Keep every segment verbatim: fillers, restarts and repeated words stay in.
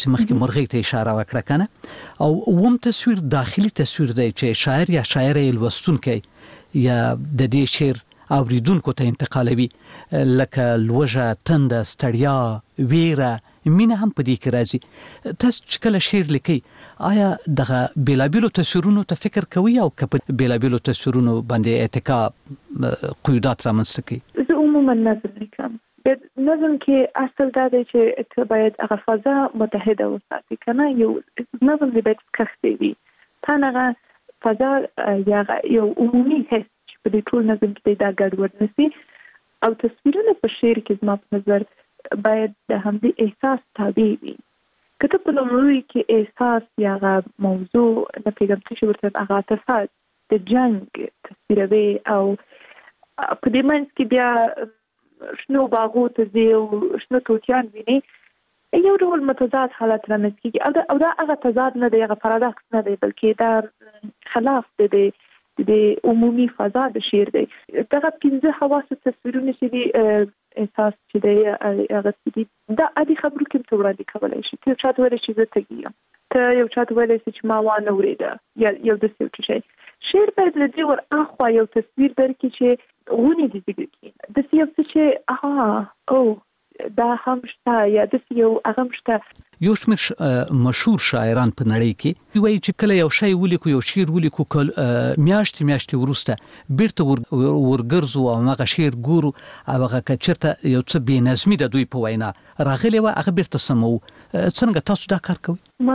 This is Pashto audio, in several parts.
چې مخکې مرغۍ ته اشاره وکړه کنه او ووم تصویر داخلي تصویر دی چې شاعر یا شاعره لوستونکي یا د دې شعر اوریدونکو ته انتقالوي لکه لوږه، تنده، ستړیا، ویره، مینه هم په دې کې راځي. تاسو چې کله شعر لیکئ آیا دغه بیلابیلو تصویرونو ته فکر کوئ او که په بیلابیلو تصویرونو باندې اتکا قیودات رامنځته کوي؟ زه عموما نظم لیکم. نظم کې اصل دا دی چې ته باید هغه فضا متحده وساتي کنه. یو نظم دی باید کښتې وي تا هغه فضا یا یو عمومي حس چې په دې ټول نظم کې دا ګډوډ نشي او تصویرونه په شعر کې زما په نظر باید د همدې احساس تابع وي. که ته په لومړي کې احساس یا هغه موضوع نه پیژنې چې ورته هغه عاطفه د جنګ تصویروي او په دې منځ کې بیا شنو باغو ته ځي او شنو توتیان ویني یو ډول متضاد حالت رامنځته کیږي او دا او دا هغه تضاد نه دی، هغه پارادوکس نه دی، بلکې دا خلاف دی د عمومي فضا د شعر دی. دغه پنځه حواس تصویرونه چې دي احساس چې دی هغه دي دا عادي خبرو کې ته وړاندې کولای شي. ته چاته ویلی چې زه تږي یم، ته یو چاته ویلی چې ما وانه اورېده یا یو داسې یو شی. شعر باید له دې ور اخوا یو تصویر درکړي چې غونې دې ځګر کړي داسې یو څه چې اها او دا هم شته یا داسې یو هغه هم شته. یو شمېر مشهور شاعران په نړۍ کې وایي چې کله یو شی ولیکو، یو شعر ولیکو، میاشتې میاشتې وروسته بیرته ورګرځو او هغه شعر ګورو او هغه که چېرته یو څه بې نظمي د دوی په وینا راغلې وه هغه بیرته سموو. څنګه تاسو دا کار کوئ؟ ما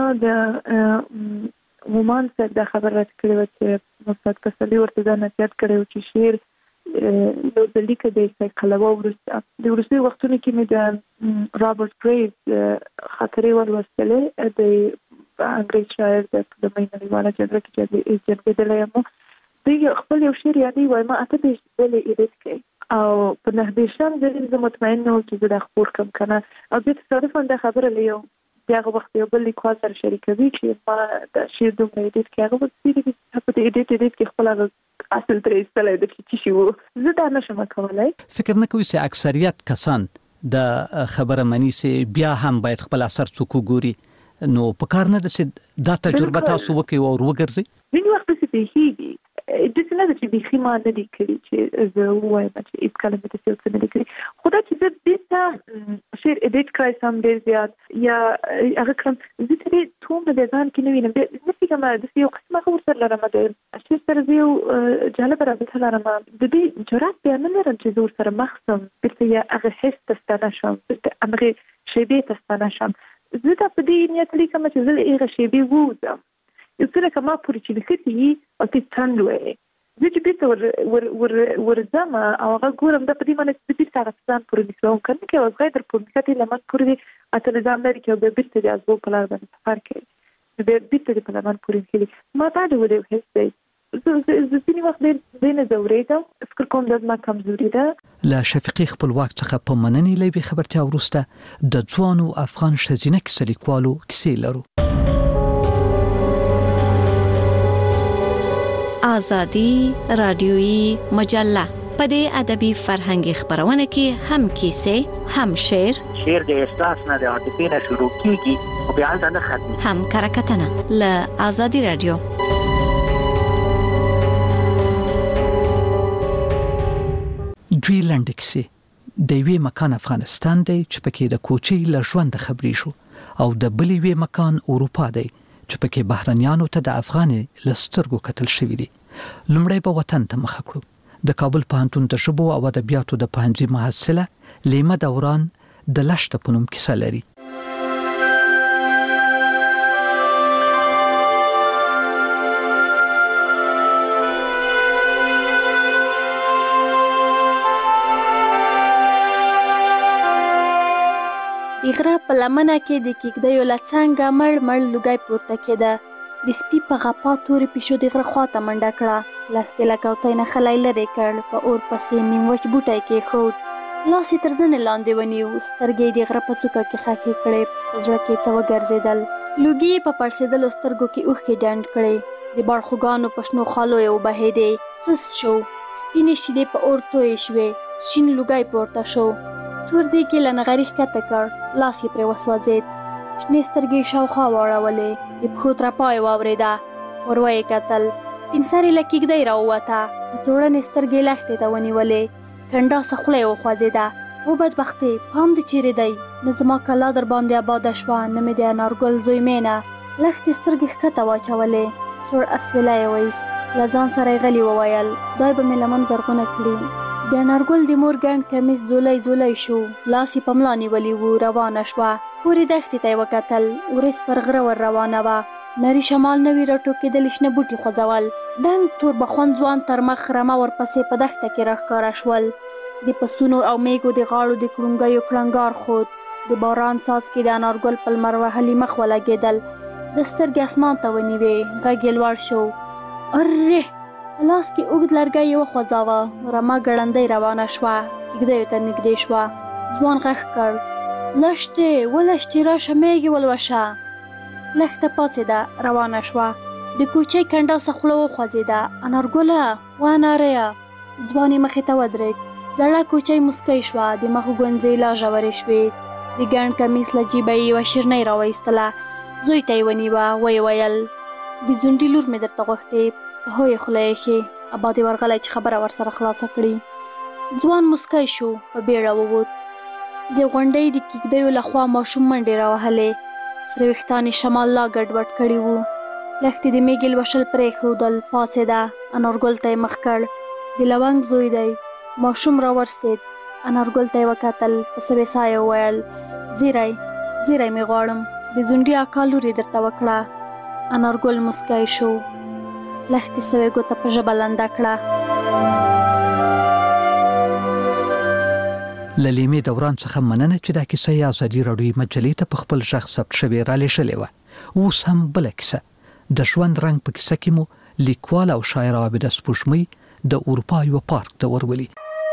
د ومان صاحب دا خبر راته کړې وه چې استاد کسلي ورته دا نصیحت کړی و چې شعر یو د لیکه د قلوه وروسته د وروستي وختونو کې مې د رابرټ ګریوز خاطرې ولوستلې د انګریز شاعر د لومړۍ نړیواله جګړه کې چې جنګېدلی یم. دوی خپل یو شعر یادوي وایي ما اته دېرش ځلې ایډیټ کړی او په نهه دېرشم ځل زه مطمئن نه وم چې زه دا خپور کړم که نه او بیا تصادفاً دا خبره له یو د هغه وخت یو بل لیکوال سره شریکوي چې ما دا شعر دومره ایډیټ کړی. هغه به په دې ایډیټ ایډیټ کې خپل هغه اصل ترې ایستلی د چې شي و زه دا نشم کولی. فکر نه کوئ چې اکثریت کسان د خبره مني چې بیا هم باید خپل اثر څوک وګوري؟ نو په کار نه ده چې دا تجربه تاسو وکړئ او وګرځئ؟ ځینې وخت داسې پېښېږي داسې نه ده چې بیخي ما نه دي کړي چې زه ووایم چې هېڅکله مې داسې یو څه نه دي کړي، خو دا چې زه بېرته شعر ایډیټ کړی سم ډېر زیات یا هغه کړم زه ترې تومره د ځان کې نه وینم. نه پوهېږم داسې یو قسم هغه ورسره لرم د شعر سره زه یو جالبه رابطه لرم د دې جرات بیا نه لرم چې زه ورسره مخ شم بېرته یا هغه حس ته ستانه شم بېرته همغې شېبې ته ستانه شم. زه دا په دې نیت لیکم چې زه له هغې شېبې ووځم یو څه لکه ما پورې چې لیکتي وي او ته څنډ وایې زه چې بېرته ورځم او هغه ګورم دا په دې معنی چې زه بېرته هغه ځان پورې نښلوم که نه کې یو ځای در پورې نښتې لمن پورې دی اته نظام لري چې بیا بېرته د ازغو په لار باندې سفر کوي بیا بېرته دې په لمن پورې نښلي. ما دا ډول یو حس دی. زه ځینې وخت ډېر نه ځورېږم، فکر کوم دا زما کمزوري ده. له شفیقي خپلواک څخه په مننې له یوې خبرتیا وروسته د ځوانو افغان ښځینه کیسه لیکوالو کیسې لرو. آزادی رادیویی مجله په دې ادبي فرهنګي خبرونه کې هم کیسې، هم شعر، شعر د احساس نه د عاطفې نه شروع کیږي او بیا هلته نه ختمي، هم کرکټنه له آزادی رادیو. دوی لنډه کیسې د یوې مکان افغانستان دی چې پکې د کوچۍ له ژونده خبرې شو او د بلې یوې مکان اروپا دی چې پکې بهرنیانو ته د افغانې له سترګو کتل شوي دي. لومړی به وطن ته مخه کړو. د کابل پوهنتون د ژبو او ادبیاتو د پوهنځي محصله لیمه دوران د لشته په نوم کیسه لري. د غره په لمنه کې د کېږدیو له څنګه مړ مړ لوګی پورته کېده. د سپي په غپا تورې پیشو د غره خواته منډه کړه. لښتې له کوڅۍ نه خلی لرې کړ، په اور پسې نیم وچ بوټی کېښود، لاس یې تر زنې لاندې ونیو، سترګې یې د غره په څوکه کې ښخې کړې، په زړه کې څه وګرځېدل. لوګي یې په پړسېدلو سترګو کې اوښکې ډنډ کړې، د بړخوګانو په شنو خالو یې وبهېدې. څس شو، سپینې شیدې په اور تویې شوې، شین لوګی پورته شو، تور دیګ یې له نغري ښکته کړ، لاس یې پرې وسوځېد. شنې سترګې شاوخوا واړولې، د پښو ترپا یې واورېده. ور ویې کتل، سپین سرې له کېږدۍ راووته، کڅوړنې سترګې لښتې ته ونیولې، کنډاسه خوله یې وخوځېده. و بدبختې، پام دې چیرې دی؟ نه زما کلا در باندې آباده شوه، نه مې د انارګل زوی مینه. لښتې سترګې ښکته واچولې، سوړ اسویلی یې وایست. له ځان سره یې غلي وویل، خدای به مې لمن زرغونه کړي. د انارګل د مور ګڼ کمیس زولی زولی شو، لاس یې په ملا نیولي و، روانه شوه. پورې دښتې ته یې وکتل، وریځ پر غره ور روانه وه. نري شمال نوي راټوکېدلي شنه بوټي خوځول. دنګ تور بخون ځوان تر مخ رمه ورپسې په دښته کې راښکاره شول. د پسونو او میږو د غاړو د کړونګیو کړنګار خود. د باران څاڅکي د انارګل په لمر وهلي مخ ولګېدل. د سترګې اسمان ته ونیوې، غږ یې لوړ شو. ارې! په لاس کې اوږد لرګی یې وخوځاوه. رمه ګړندۍ روانه شوه، کېږدیو ته نږدې شوه. ځوان غږ کړ، لښتې ولښتې راشه میږې ولوشه. لښته پاڅېده، روانه شوه. د کوچۍ کنډاسه خوله وخوځېده. انارګله واناریا! ځوان یې مخې ته ودرېد. زړه کوچۍ مسکی شوه، د مخ ګونځې لا ژورې شوې. د ګڼ کمیس له جیبه یې یوه شیرنۍ راوایستله. زوی ته یې ونیوه، ویې ویل، د ځونډي لور مې درته غوښتې، په هویې خوله یې ښې. ابا دې ورغلی چې خبره ورسره خلاصه کړي. ځوان مسکی شو، په بیړه ووت. د غونډۍ د کېږدیو له خوا ماشوم منډې راوهلې. سره ویښتان یې شمال لا ګډوډ کړي وو. لښتې د میږې لوشل پرېښودل، پاڅېده. انارګل ته یې مخ کړ، د لونګ زوی دی. ماشوم راورسېد. انارګل ته یې وکتل، په سوې ساه یې وویل، زیری زیری مې غواړم، د ځونډي اکا لور یې درته وکړه. انارګل مسکی شو. لښتې سوې ګوته په ژبه لنده کړه. له لیمې دوران څخه مننه چې دا کیسه یې ازادي راډیویي مجلې ته په خپل غږ ثبت شوې رالېږلې وه. اوس هم بله کیسه، د ژوند رنګ په کیسه کې مو لیکوال او شاعر عابده سپوږمۍ د اروپا یو پارک ته ورولي.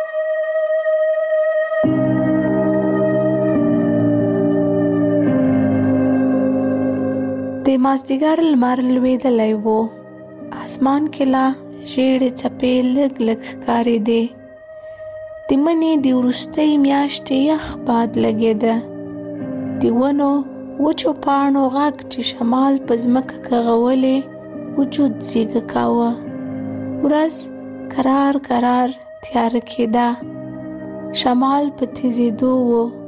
د مازدیګر لمر لوېدلی و. اسمان کې لا ژېړې څپې لږ لږ ښکارېدې. د مني د وروستۍ میاشتې یخ باد لګېده. د ونو وچو پاڼو غږ چې شمال په ځمکه کغولې وجود زیږه کاوه. ورځ کرار کرار تیاره کېده. شمال په تیزېدو و،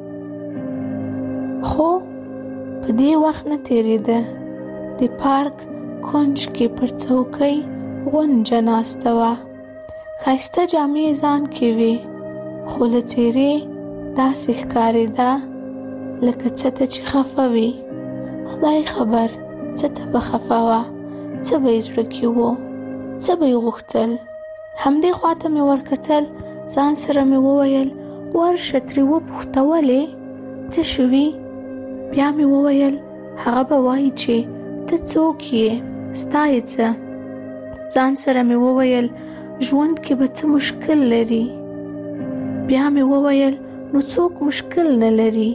خو په دې وخت نه تېرېده. د پارک کونج کې پر څوکۍ غونجه ناسته وه. ښایسته جامې ځان کې وې، خو له څېرې داسې ښکارېده لکه څه ته چې خفه وي. خدای خبر څه ته به خفه وه، څه به یې زړه کې و، څه به یې غوښتل. همدې خواته مې ورکتل، ځان سره مې وویل، ورشه ترې وپوښته ولې څه شوي. بیا مې وویل، هغه به وایي چې ته څوک یې، ستا یې څه. ځان سره مې وویل، ژوند کې به څه مشکل لري. بیا مې وویل، نو څوک مشکل نه لري.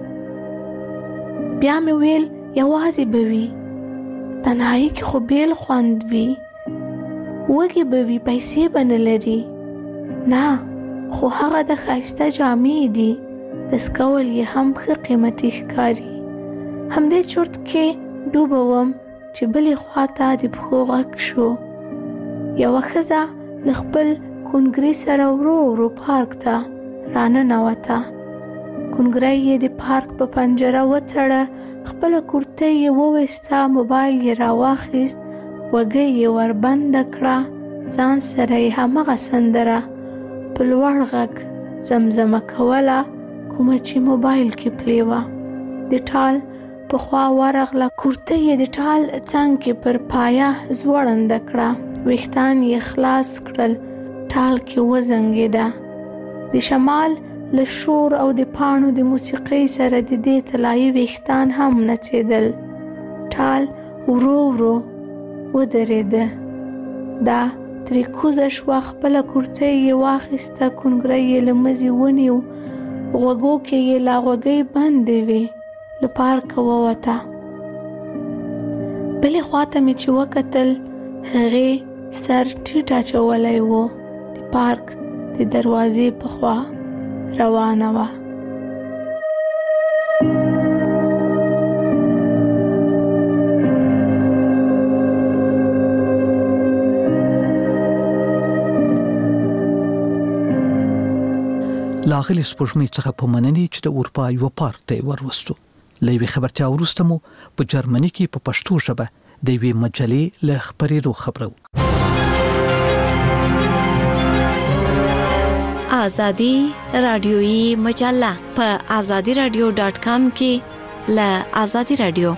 بیا مې ویل، یوازې به وي، تنهایی کې خو بیل خوند وي. وږي به وي، پیسې به نه لري. نه، خو هغه د ښایسته جامې دي، دستکول یې هم ښه قیمتي ښکاري. همدې چرت کې ډوبه وم چې بلې خواته د پښو غږ شو. یوه ښځه له خپل کونګري سره ورو ورو پارک ته راننوته. کونګری یې د پارک په پنجره وتړه، خپله کورتۍ یې وویسته، موبایل یې راواخیست، غوږۍ یې وربنده کړه. ځان سره یې همغه سندره په لوړ غږ زمزمه کوله، کومه چې موبایل کې پلې وه. د ټال په خوا ورغله، کورتۍ یې د ټال څنګ کې پر پایه ځوړنده کړه، ویښتان یې خلاص کړل، ټال کې وزنګېده. د شمال له شور او د پاڼو د موسیقۍ سره د دې طلایي ویښتان هم نڅېدل. ټال ورو ورو ودرېده. دا ترې کوزه شوه، خپله کورتۍ یې واخیسته، کونګری یې له مزي ونیو، غوږو کې یې لا غوږۍ بندې وې، له پارکه ووته. بلې خواته مې چې وکتل، هغې سر ټیټ اچولی و، د پارک د دروازې په خوا روانه وه. ښاغلي سپوږمۍ څخه په مننې چې د اروپا یو پارک ته وروستو. له یوې خبرتیا وروسته مو په جرمني کې په پښتو ژبه د یوې مجلې له خبرېدو خبرو. آزادی رادیویی مجله په آزادی رادیو ډاٹ کام کې له آزادی رادیو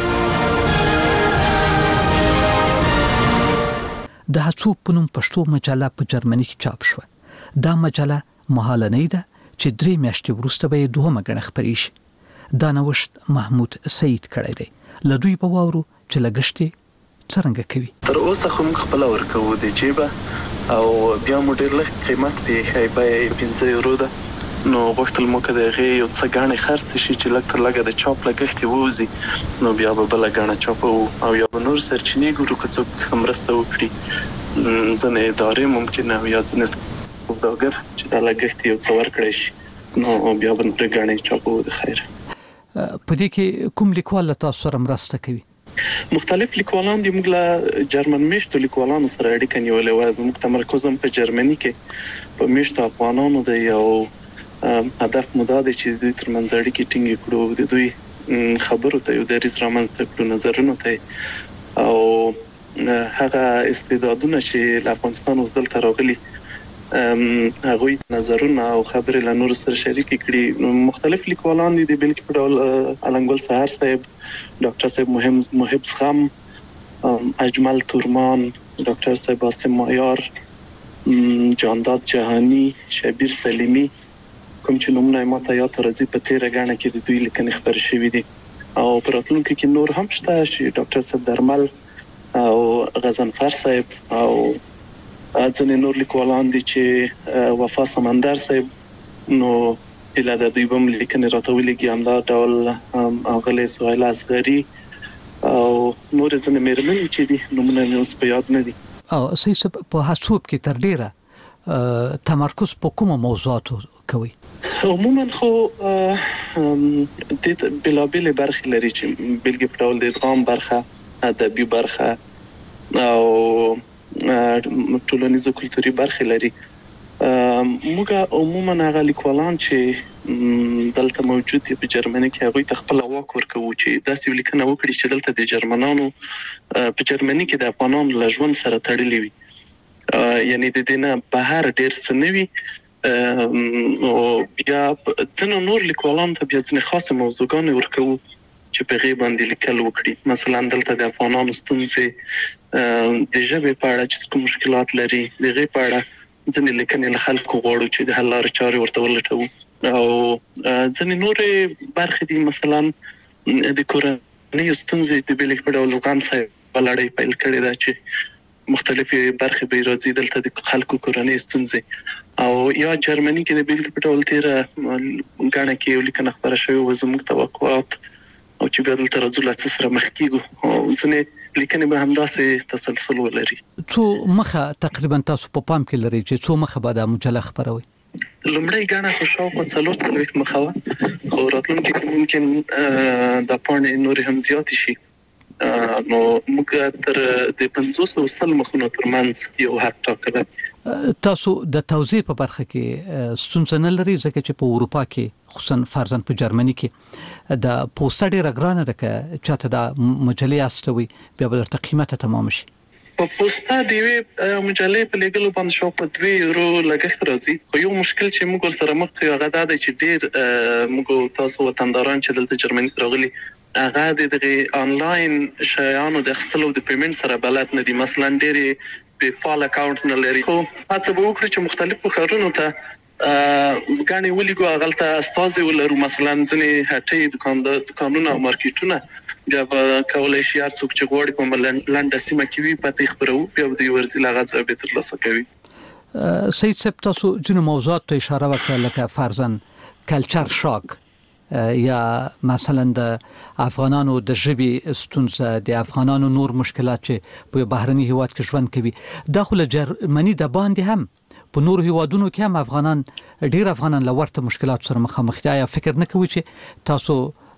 د هڅو په نوم پښتو مجله په جرمني کې چاپ شوه. دا مجله مهالنۍ ده چې درې میاشتې وروسته به دوهمه ګڼه خپرې شي. دا نوښت محمود سعید کړی دی. له دوی په واورو چې لګښتې څرنګه کوي. تر اوسه خو موږ خپله ورکوو د جیبه او بیا مو ډېر لږ قیمت دی، ښایي بیه یې پنځه یورو ده. نو غوښتل مو که د هغې یو څه ګاڼې خرڅ شي چې لږ تر لږه د چاپ لګښت یې ووځي، نو بیا به بله ګاڼه چاپوو او یا به نور سرچینې ګورو که څوک مرسته وکړي. ځینې ادارې ممکنه او یا ځینې سوداګر چې دا لګښت یو څه ورکړی شي، نو بیا به نورې ګاڼې چاپوو د خیر. په دې کې کوم لیکوال له تاسو سره مرسته کوي؟ مختلف لیکوالان دي. موږ له جرمن میشتو لیکوالانو سره اړیکه نیولې وه. زموږ تمرکز هم په جرمني کې په میشتو افغانانو دی او هدف مو دا دی چې دوی ترمنځ اړیکې ټینګې کړو، د دوی خبرو ته یو دریځ رامنځته کړو، نظرونو ته، او هغه استعدادونه چې له افغانستان اوس دلته راغلي هغوی نظرونه او خبرې له نورو سره شریکې کړي. مختلف لیکوالان دي، د بېلګې په ډول علنګ ګل سهار صاحب، ډاکټر صاحب مهم محب زغم، اجمل تورمان، ډاکټر صاحب عاصم مایار، جانداد جهانی، شبیر سلیمی، کوم چې نومونه ما ته یاد راځي په تیره ګڼه کې د دوی لیکنې خپرې شوي دي. او په راتلونکي کې نور هم شته چې ډاکټر صاحب درمل او غضنفر صاحب او ځینې نور لیکوالان دي چې وفا سمندر صاحب، نو هیله ده دوی به هم لیکنې راته ولیږي. همدا ډول اغلې سهیل اصغري او نور ځینې مېرمنې چې دي نومونه مې اوس په یاد نه دي. او سید صاحب په حاسوب کې تر ډیره تمرکز په کومو موضوعاتو کوي؟ عموما خو د بلابل برخې لري چې بلګې په ډول د ادغام برخه، ادبي برخه او ټولنیز او کلتوري برخې لري. موږ عموما هغه لیکوالان چې دلته موجود دي په جرمني کې هغوی ته خپل واک ورکوو چې داسې لیکنه وکړي چې دلته د جرمنانو په جرمني کې د افغانانو له ژوند سره تړلي وي، یعنی د دې نه بهر ډېر څه نه وي. او بیا ځینو نور لیکوالانو ته بیا ځینې خاصې موضوعګانې ورکوو چې په هغې باندې لیکل وکړي. مثلا دلته د افغانانو ستونزې د ژبې په اړه چې کوم مشکلات لري، د هغې په اړه ځینې لیکنې له خلکو غواړو چې د حل لارې چارې ورته ولټوو. او ځینې نورې برخې دي، مثلا د کورنیو ستونزې د بېلګې په ډول زغم صاحب لړۍ پیل کړې ده چې مختلفې برخې به راځي دلته د خلکو کورنۍ ستونزې. او یا جرمني کې د بېلګې په ډول تیره ګڼه کې یو لیکنه خپره شوې وه زموږ توقعات، او چې بیا دلته راځو له څه سره مخ کېږو، او ځینې لیکنې به همداسې تسلسل ولري. څو مخه تقریبا تاسو په پام کې لرئ چې څو مخه به دا مجله خپروئ؟ لومړی ګڼه خو شاوخوا څلور څلوېښت مخه وه، خو راتلونکي کې ممکن دا پاڼې نورې هم زیاتې شي. نو موږ تر د پنځوس او سل مخونو ترمنځ یو حد ټاکلی. تاسو د توزیع په برخه کې ستونزه نه لرئ، ځکه چې په اروپا کې خصوصا فرضاً په جرمني کې د پوسټه ډېره ګرانه ده، که چاته دا مجلې استوي بیا به درته قیمته تمام شي. په پوسټه د یوې مجلې په لیږلو باندې شاوخوا دوه یورو لګښت راځي. خو یو مشکل چې موږ ورسره مخ یو هغه دا دی چې ډېر موږ تاسو وطنداران چې دلته جرمني راغلي هغه د دغه آنلاین شیانو د اخیستلو د پیمنټ سره بلد نه دي. مثلا ډېرې پیپال اکاونټ نه لري. خو هڅه به وکړو چې مختلفو ښارونو ته ګاڼې ولیږو، هغلته استازي ولرو. مثلا ځینې هټۍ، دوکانونه او مارکیټونه بیا به کولی شي هر څوک چې غواړي په لنډه سیمه کې وي پته یې خپروو، بیا به دوی ورځي له هغه ځایه به ترلاسه کوي. سید صاحب تاسو ځینو موضوعاتو ته اشاره وکړه لکه فرضاً کلچر شاک، یا مثلا د افغانانو د ژبې ستونزه، د افغانانو نور مشکلات چې په بهرني هیواد کې ژوند کوي. دا خو له جرمني د باندې هم په نورو هیوادونو کې هم افغانان ډېر افغانان له ورته مشکلات سره مخامخ دي. آیا فکر نه کوئ چې تاسو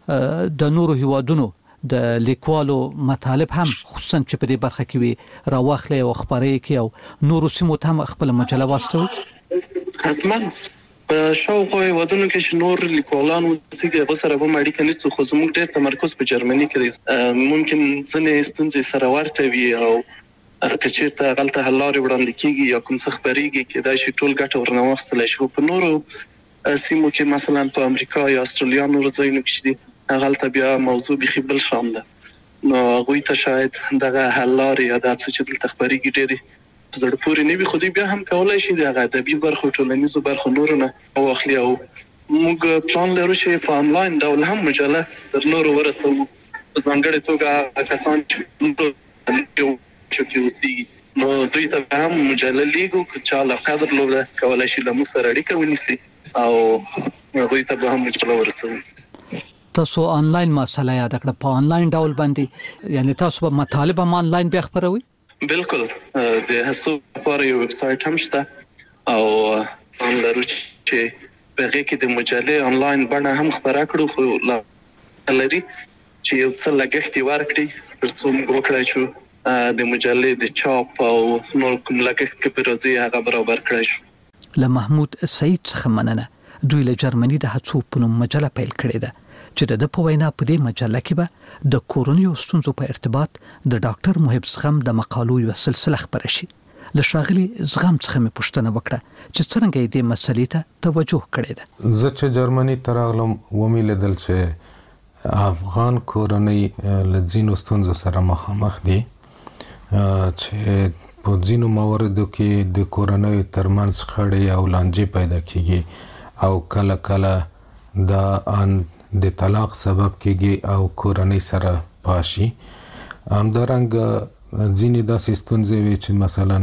د نورو هیوادونو د لیکوالو مطالب هم خصوصا چې په دې برخه کې وي راواخلئ او خپرې کړئ او نورو سیمو ته هم خپله مجله واستوئ؟ حتما په شاوخوا ودونو کې چې نور لیکوالان وسیګه غوسره به مړی کنيستو خو زموږ ډېر تمرکز په جرمني کې دی. ممکن ځنې ستونزې سره ورته وي او کچېرته غلطه حل لارې وړاندې کیږي یا کوم څه خبريږي کې دا شی ټول ګټه ورنه واستل شي. په نورو سیمو کې مثلا په امریکا یا استرالیا نور ځایونو کې دي غلطه بیا موضوع بيخي بل شان ده. نو غوي ته شاید دغه حل لارې یا د څه چې دلته خبريږي ډېری زړه پورې نه وي، خو دې بیا هم کولای شي دغه ادبي برخو ټولنیزو برخو نورونه واخلي. او موږ پلان لرو چې په انلاین ډول هم مجله در نورو ورسو په ځانګړې توګه کسان چې چې اوسي نو دوی ته هم مجله لیګو چې علاقه درلوده کولای شي له موږ سره اړیکه ونیسي او دوی ته هم مجله ورسو. تاسو آنلاین مسله یاد کړه په آنلاین ډول باندې، یعنی تاسو په مطالب هم آنلاین بیا خبروي؟ بالکل، د هڅو لپاره یو ویب سټ هم شته او هم لرو چې په هغه کې د مجلې آنلاین بڼه هم خبره کړو، خو لا لري چې یو څه لګښت ورکړي ترڅو موږ وکړای شو د مجلې د چاپ او نور کوم لګښت کې پروژې هغه برابر کړی شو. له محمود سعید څخه مننه. دوی له جرمني د هڅو په نوم مجله پیل کړې ده چې د په وینا په دې مجله کې به د کورونیو ستونزو په ارتباط د ډاکټر محب زغم د مقالو یو سلسله خبره شي. له شاغلي زغم څخه مې پوښتنه وکړه چې څنګه دې مسلې ته توجه کړې ده. زه چې جرمني ته راغلم ومې لیدل چې افغان کورنۍ له ځینو ستونزو سره مخامخ دي چې په ځینو مواردو کې د کورنۍ ترمنځ خړې او لانجې پیدا کیږي او کله کله دا ان د طلاق سبب کېږي او کورنۍ سره پاشي. همدارنګه ځینې داسې ستونزې وي چې مثلا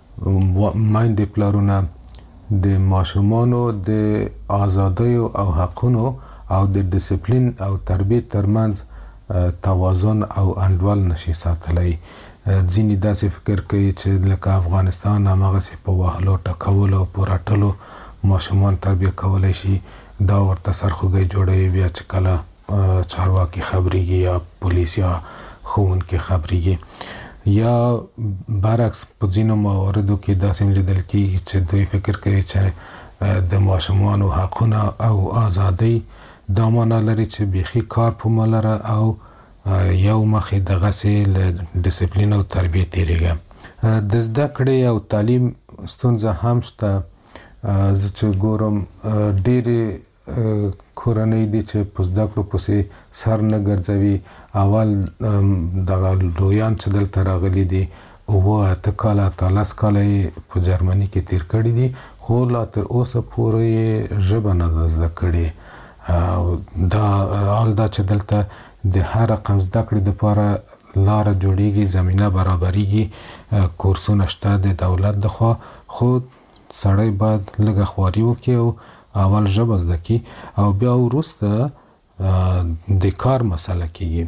میندې پلرونه د ماشومانو د ازادیو او حقونو او د ډیسپلین او تربیت ترمنځ توازن او انډول نشي ساتلی. ځینې داسې فکر کوي چې لکه افغانستان هماغسې په وهلو ټکولو او په راټلو ماشومان تربیه کولی شي، دا ورته سرخوږی جوړوي. بیا چې کله چارواکي خبريږي یا پولیس یا ښوونکي خبريږي یا برعکس په ځینو مواردو کې داسې لیدل کېږي چې دوی فکر کوي چې د ماشومانو حقونه او ازادۍ دا معنا لري چې بیخي کار په ملره او یو مخې دغسې له ډیسپلین او تربیې تېرېږي. د زده کړې او تعلیم ستونزه هم شته. زه چې ګورم ډېرې کورنۍ دي چې په زده کړو پسې سر نه ګرځوي. اول دغه لویان چې دلته راغلي دي اووه اته کاله اتلس کاله یې په جرمني کې تېر کړي دي، خو لا تر اوسه پورې یې ژبه نه ده زده کړې. دا حال دا چې دلته د هر رقم زده کړې دپاره لاره جوړیږي، زمینه برابریږي، کورسونه شته د دولت لخوا، خو سړی باید لږه خواري وکړي او اول ژبه زده کړي او بیا وروسته د کار مسله کېږي.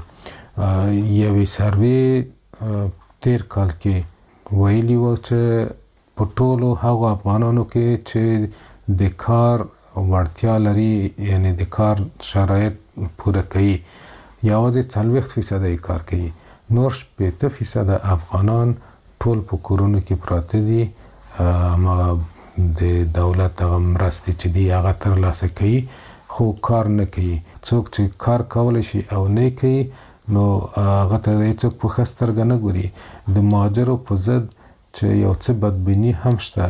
یوې سروې تیر کال کې ویلي و چې په ټولو هغو افغانانو کې چې د کار وړتیا لري، یعنی د کار شرایط پوره کوي، یوازې څلوېښت فیصده یې کار کوي، نور شپېته فیصده افغانان ټول په کورونو کې پراته دي. هغه د دولت هغه مرستې چې دي هغه ترلاسه کوي خو کار نه کوي. څوک چې کار کولی شي او نه کوي نو هغه ته هېڅوک په ښه سترګه نه ګوري. د مهاجرو په ضد چې یو څه بدبیني هم شته،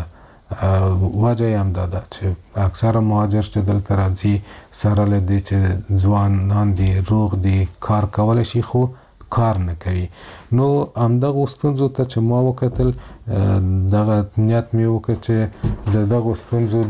وجه یې همدا ده چې اکثره مهاجر چې دلته راځي سره له دې چې ځوانان دي، روغ دي، کار کولی شي خو کار نه کوي. نو همدغو ستونزو ته چې ما وکتل، دغه نیت مې وکړ چې د دغو ستونزو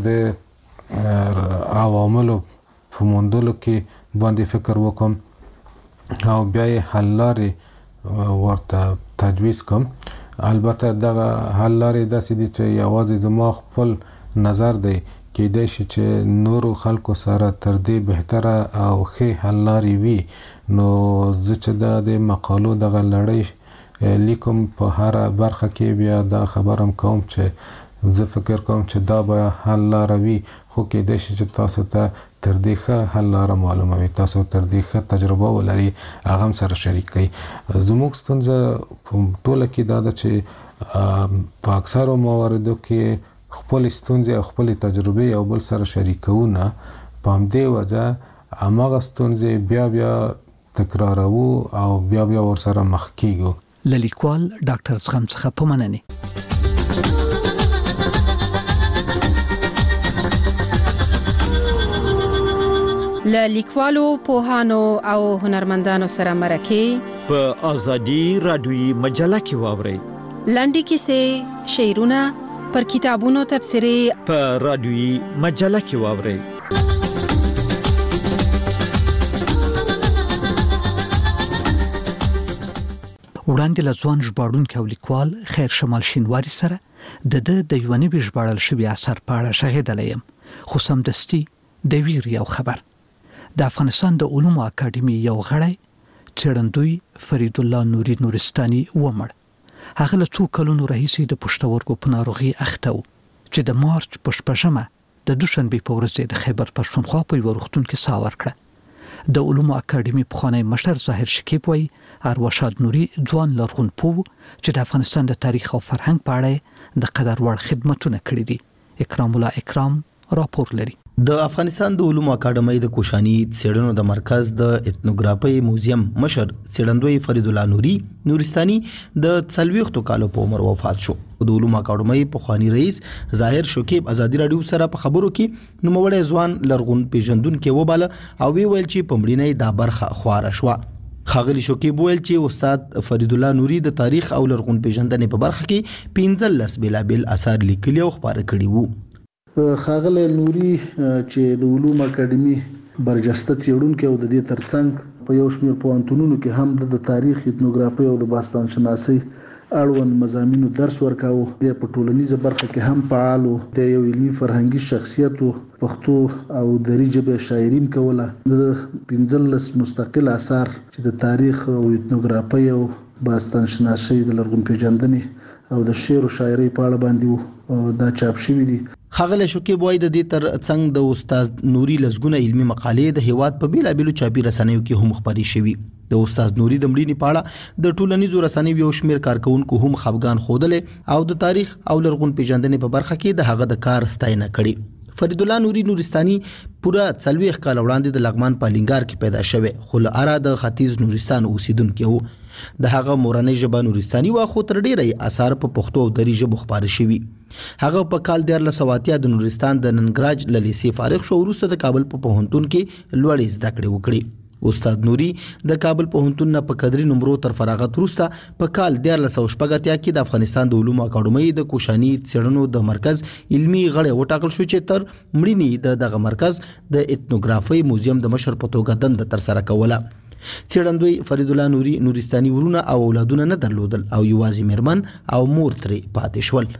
د عواملو په موندلو کې باندې فکر وکړم او بیا یې حل لارې ورته تجویز کوم. البته دغه حل لارې داسې دي چې یوازې زما خپل نظر دی، کېدای شي چې نورو خلکو سره تر دې بهتره او ښې حل لارې وي. نو زه چې دا د مقالو دغه لړۍ لیکم په هره برخه کې بیا دا خبر هم کوم چې زه فکر کوم چې دا به حل لاره وي، خو کېدای شي چې تاسو ته تر دې ښه حل لاره معلومه وي، تاسو تر دې ښه تجربه ولري، هغه هم سره شریک کړئ. زموږ ستونزه په ټوله کې دا ده چې په اکثرو مواردو کې خپل ستونزې او خپل تجربه یو بل سره شریکونه په همدې وجه هماغه ستونزې بیا بیا تکرارو او بیا بیا ورسره مخ کیږو. لیکوال ډاکټر زغم څخه په مننه. له لیکوالو، پوهانو او هنرمندانو سره مرکه په ازادي رادیوي مجله کې واورئ. لنډې کیسې، شعرونه، پر کتابونو تبصرې په رادیوي مجله کې واورئ. وړاندې له ځوان ژباړونکي او لیکوال خیر شمال شینواري سره د د د یو نوي ژباړل شوی اثر په اړه شاهدلی یم، خو سمدستي د ویر یو خبر. د افغانستان د علومو اکاډمي یو غړی څېړندوی فرید الله نوري نورستاني ومړ. هغه له څو کلونو راهیسې د پښتورګو په ناروغي اخته و چې د مارچ په شپږمه د دوشنبې په ورځ د خیبر پښتونخوا په یو روغتون کې ساه ورکړه. د علومو اکاډمي پخوانی مشر ظاهر شکیب وایي ارواښاد نوري ځوان لرغونپوه چې د افغانستان د تاریخ او فرهنګ په اړه د قدر وړ خدمتونه کړي دي. اکرام الله اکرام راپور لري. د افغانستان د علومو اکاډمۍ د کوشاني څېړنو د مرکز د ایتنوګرافي موزیم مشر څېړندوی فرید الله نوري نورستاني د څلوېښتو کالو په عمر وفات شو. د علومو اکاډمۍ پخوانی رئیس ظاهر شکیب ازادي رادیو سره په خبرو کې نوموړی ځوان لرغون پیژندونکو وباله او وی ویل چې په مړینې دا برخه خواره شوه. خاغلی شکیب ویل چې استاد فرید الله نوري د تاریخ او لرغون پیژندنې په برخه کې پنځلس بېلابېل آثار لیکلي او خپاره کړي وو. خاغلی نوري چې د علومو اکاډمي برجسته څېړونکی او د دې ترڅنګ په یو شمېر پوهنتونونو کې هم د تاریخ، ایتنوګرافي او د باستان شناسۍ اړوند مضامینو درس ورکاوه. د په ټولنیزه برخه کې هم فعال و. د یو علمي فرهنګي شخصیت و. پښتو او دري ژبې شاعري کوله. د پنځلس مستقل آثار چې د تاریخ او ایتنوګرافي او باستان شناسۍ د لرغون پیژندنې او د شعر او شاعري په اړه باندې دا چاپ شوی دي. خاغلی شکیب وایي د دې تر څنګ د استاد نوري لزګونه علمي مقالې د هیواد په بیلابېلو چاپي رسنیو کې هم خپرې شوي. د استاد نوري د مړینې په اړه د ټولنیزو رسنیو یو شمېر کارکونکو هم خفګان ښودلی او د تاریخ او لرغون پیژندنې په برخه کې د هغه د کار ستاینه کړې. فرید الله نوري نورستاني پوره څلوېښت کاله وړاندې د لغمان په لنګار کې پیدا شوی، خو له اره د ختیځ نورستان اوسیدونکی و. د هغه مورنۍ ژبه نورستاني وه، خو تر ډیره اثار په پښتو او دري ژبو خپاره شوي. هغه په کال دیارلس سوه اتیا د نورستان د ننګراج له لیسې فارغ شو. وروسته د کابل په پوهنتون کې لوړې زده کړې وکړې. استاد نوري د کابل پوهنتون نه په قدري نمرو تر فراغت وروسته په کال دیارلس سوه شپږ اتیا کې د افغانستان د علومو اکاډمۍ د کوشاني څېړنو د مرکز علمي غړی وټاکل شو چې تر مړینې د دغه مرکز د ایتنوګرافي موزیم د مشر په توګه دنده ترسره کوله. څېړندوی فرید الله نوري نورستاني ورونه او اولادونه نه درلودل او یوازې میرمن او مور ترې پاتې شول.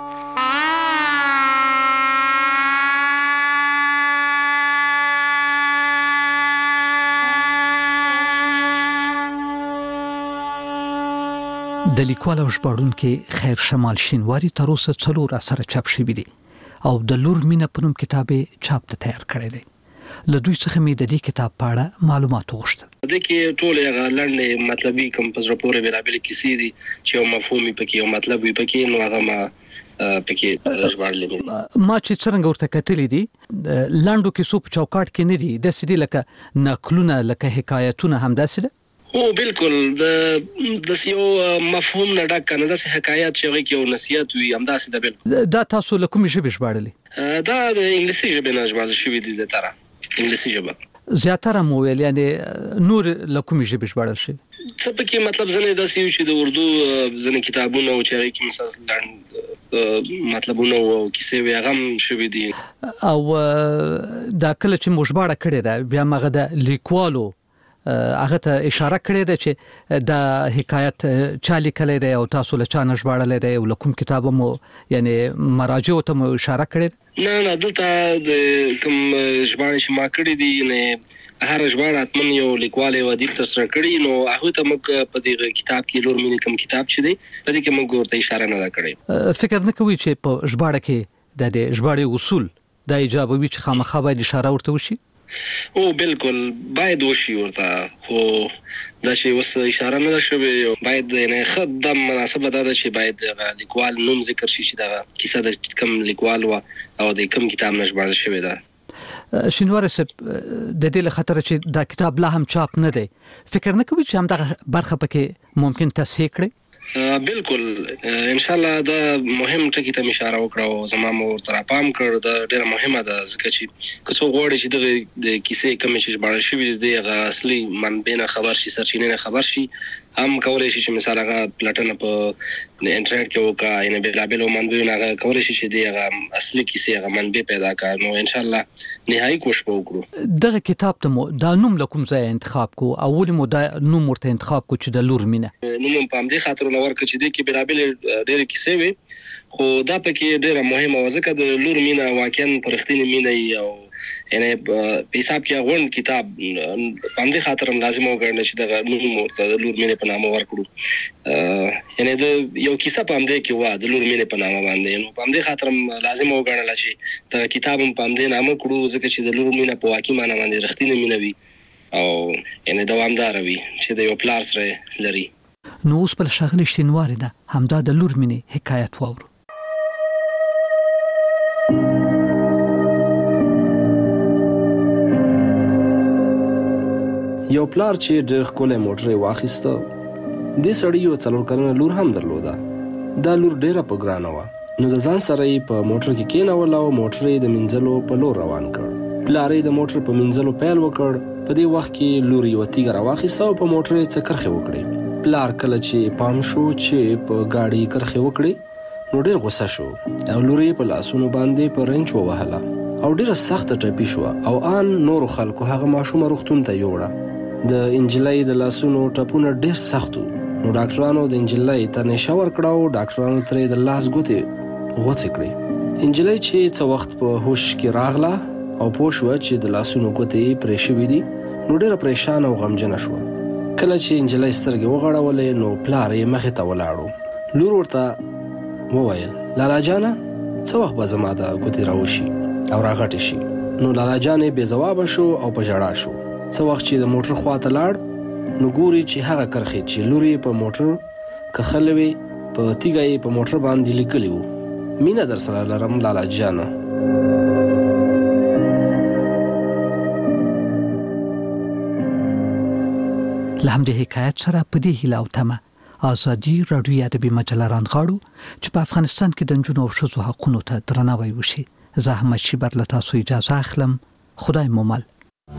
د لیکوال او ژباړونکي خیر شمال شینواري تر اوسه څلور اثره چاپ شوي دي او د لور مینه په نوم کتاب چاپ ته تیار کړی دی. له دوی څخه مې د دې کتاب په اړه معلومات وغوښتل. د کې ټول هغه لنډې مطلبي کوم په زړه پورې بېلابېلې کیسې دي چې یو مفهوم وي پکې، یو مطلب وي پکې، نو هغه ما پکې ژباړلې دي. ما چې څرنګه ورته کتلې دي لنډو کیسو په چوکاټ کې نه دي، داسې دي لکه نقلونه، لکه حکایتونه همداسې ده. هو بالکل د د یو مفهوم نه ډک کنه د حکایت چې هغه یو نصیحت وي همداسې ده. بالکل دا تاسو له کومې ژبې ژباړلې؟ دا د انګلیسي ژبې نه ژباړل شوي دي. زیاتره انګلیسي ژبه زیاتره مو ویل، یعنی نور له کومې ژبې ژباړل شوي؟ څه پکې مطلب ځنې داسې یو چې د اردو ځنې کتابونه او چې هغه کې مثلا مطلبونه او کیسې وي هغه هم شوي دي. او دا کله چې مو ژباړه کړې ده بیا مغه د لیکوالو هغه ته اشاره کړې ده چې دا حکایت چا لیکلی دی او تاسو له چا نه ژباړلی دی او له کوم کتابه مو یعنی مراجعو ته مو اشاره کړې؟ نه نه دلته د کوم ژباړې چې ما کړې دي نه هر ژباړه حتمن یو لیکوال یو ادیب ترسره کړي، نو هغه ته موږ په دې کتاب کې لور مینې کوم کتاب چې دی په دې کې موږ ورته اشاره نه ده کړې. فکر نه کوي چې په ژباړه کې د دې ژباړې اصول دا ایجابوي چې خامخا باید اشاره ورته وشي؟ او بالکل باید وشي ورته خو دا چې اوس اشاره نه شوې باید نه خدام مناسبه ده چې باید لیکوال نوم ذکر شي چې دا کیسه د کم لیکوال او د کم کتاب نشبال شوی ده شینوار سپ د دې له خطر چې دا کتاب لا هم چاپ نه دی فکر نه کوي چې هم دا برخه پکې ممکن تصحیح کړي بالکل ان شاء الله دا مهم ټکی ته اشاره وکړه او زما مو تر پام کړ دا ډیره مهمه ده ځکه چې کڅو غوړي چې د کیسې کم شي ژباړل شوی دی هغه اصلي منبع نه خبر شي سرچینه نه خبر شي هم کولای شي چې مثال هغه پلاتنه په انټرنیټ کې وکا یعنی بلابل منبع نه هغه کولای شي چې دی هغه اصلي کیسې هغه منبع پیدا کړي نو ان شاء الله نهایی کوشش وکړو دغه کتاب ته مو دا نوم لکم ځای انتخاب کو اول مو دا نوم ورته انتخاب کو چې د لور مینه نوم په دې خاطر نو ورکه چې دی کې بلابل ډېر کیسې وي خو دا پکې ډېره مهمه وځکه د لور مینه واقعا پرختینه مینه او یعنی په حساب کې غون کتاب په دې خاطر لازم وګڼل چې د نوم ورته د لور مینه په نامه ورکړو یعنی د یو کیسه په دې کې و د لور مینه په نامه باندې نو په دې خاطر لازم وګڼل چې د کتاب په دې نامه کړو ځکه چې د لور مینه په واقعي معنی باندې رښتینه مینه وي او یعنی دوامدار وي چې د یو پلار سره لري نو اوس په شغل شینوار ده همدا د لور مینه حکایت وورو یو پلار چې ډېر ښکلی موټر واخیسته دې سړي یو څلور کلنه لور هم درلوده دا لور ډېره په ګرانه وه نو د ځان سره یې په موټر کې کېنول او موټر یې د مینځلو په لور روان کړ پلار یې د موټر په مینځلو پیل وکړ په دې وخت کې لور یوه تیږه راواخیسته او په موټر یې څه کرښې وکړې پلار کله چې پام شو چې په ګاډي کرښې وکړې نو ډېر غوسه شو او لور یې په لاسونو باندې په رنچ ووهله او ډېره سخته ټپي شوه او ان نورو خلکو هغه ماشومه روغتون ته یوړه د انجلۍ د لاسونو ټپونه ډېر سخت وو نو ډاکټرانو د انجلۍ ته نشه ورکړه او ډاکټرانو ترې د لاس ګوتې غوڅې کړې انجلۍ چې څه وخت په هوش کې راغله او پوه شوه چې د لاسونو ګوتې پرې شوي دي نو ډېره پریشانه او غمجنه شوه کله چې انجلۍ سترګې وغړولې نو پلار یې مخې ته ولاړو لور ورته وویل لالا جانه څه وخت به زما د ګوتې راوشي او راغټې شي نو لالا جان یې بې ځوابه شو او په ژړا شو څه وخت چې د موټر خواته لاړ نو ګوري چې هغه کرښې چې لور یې په موټر کښلې وې په تیږه یې په موټر باندې لیکلي وو مینه در سره لرم لالا جانه له همدې حکایت سره په دې هیله او تمه ازادي راډیو ادبي مجله رانغاړو چې په افغانستان کې د نجونو او ښځو حقونو ته درناوی وشي زه احمد شیبر له تاسو اجازه اخلم خدای مو مل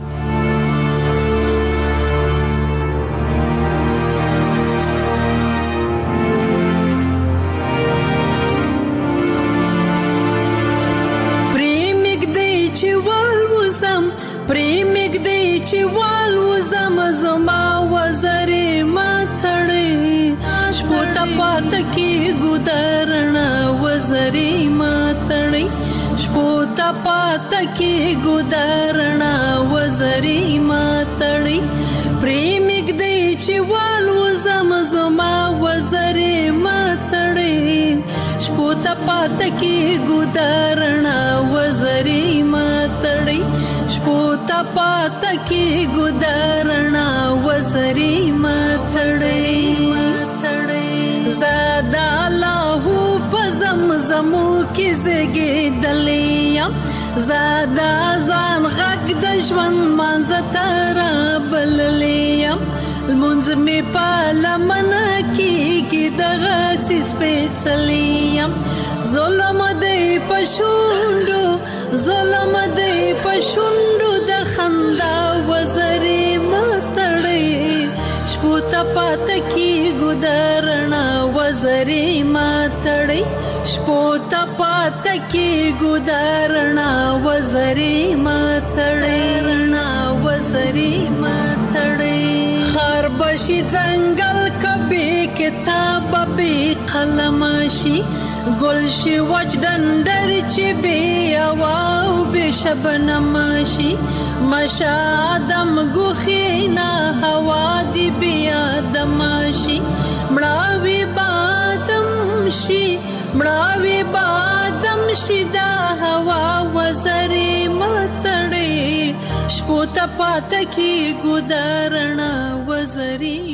پاتکی ګودرنا وزری ماتړی شپوتا پاتکی ګودرنا وزری ماتړی پریمګ دی چې والو زم زما وزری ماتړی شپوتا پاتکی ګودرنا وزری ماتړی شپوتا پاتکی ګودرنا وزری ماتړی زادا الله پزمزمو کې زګې دلیا زادا ځان غږ د ژوند مانځ تر بللیا المنځ می پالمن کې کې دغه سیس پېڅلیا ظلم دی پښوندو ظلم دی پښوندو د خندا وزري ماتړې شپوتا پاتکی ګودرنا وزری ماتړی شپوتا پاتکی ګودرنا وزری ماتړی رنا وزری ماتړی خربشي ځنګل کبي کتاب به قلمشي گلشی وچ دندر چی بی اواو بی شبنمشی مشا آدم گوخینا هوا دی بی آدمشی مراوی بادم شی مراوی بادم شی دا هوا وزری ماتڑی شپو ته پاته کې ګودرنا وزري